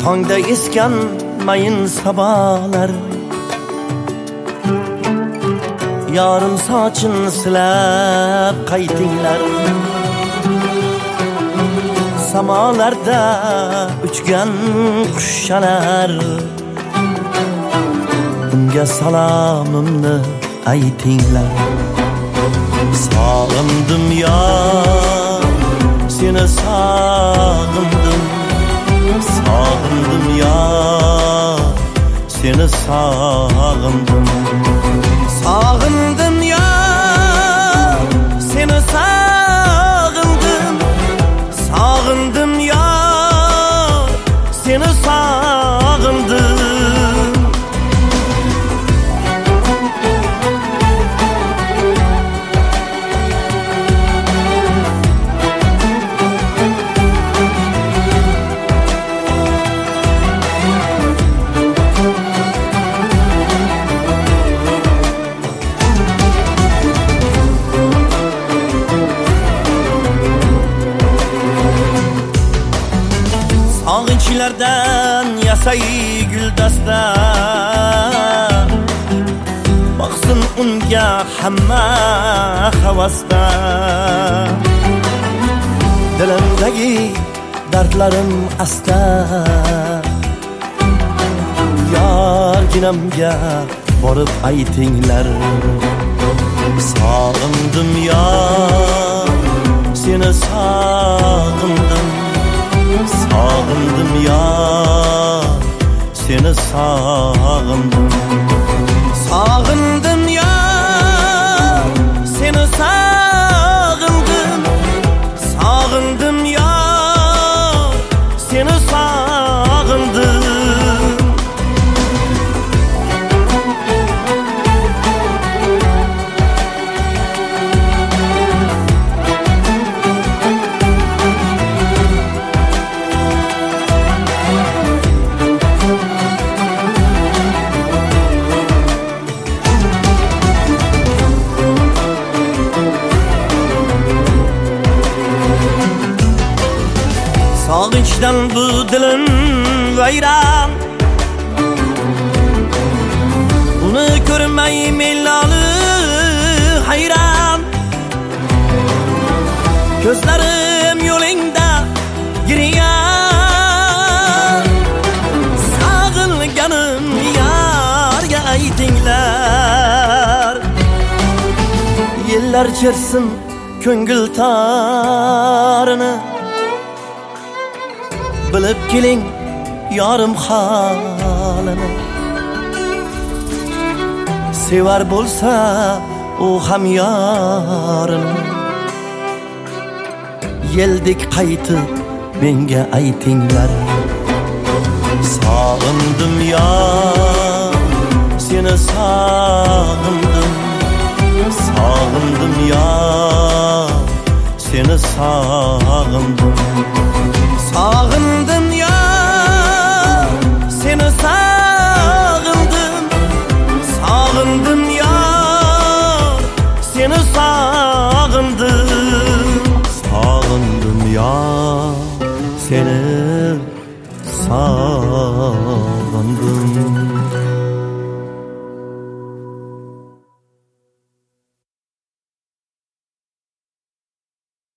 tongda esgan mayin sabolar, yorim sochin silab qaytinglar. Samolarda uchgan qushchalar, unga salomimni aytinglar. Sog'indim yo, seni sog'indim. Sog'indim yo, seni sog'indim. Sog'indim yo, seni sog'indim. Sog'indim yo, seni sog'indim. Sog'inchlardan yasay guldasta, boqsin unga hamma havasda. Dilimdagi dardlarim asta, yorginamga borib aytinglar. Sog'indim yo, seni sog'indim. Sog'indim yo, seni sog'indim. Sog'indim yo, seni sog'indim. Sog'indim yo, seni sog'indim. Sog'inchdan bu dilim vayron, uni ko'rmay melloli hayron. Ko'zlarim yo'lingda girgan, sog'inganim yorga aytinglar. Yillar chersin ko'ngil tarini, bilib keling yorim holini. Sevar bo'lsa u ham yorini, yeldek qaytib menga aytinglar. Sog'indim yo, seni sog'indim. Sog'indim yo, seni sog'indim. Sog'indim yo, seni sog'indim. Sog'indim yo, seni sog'indim. Sog'indim yo, seni sog'indim.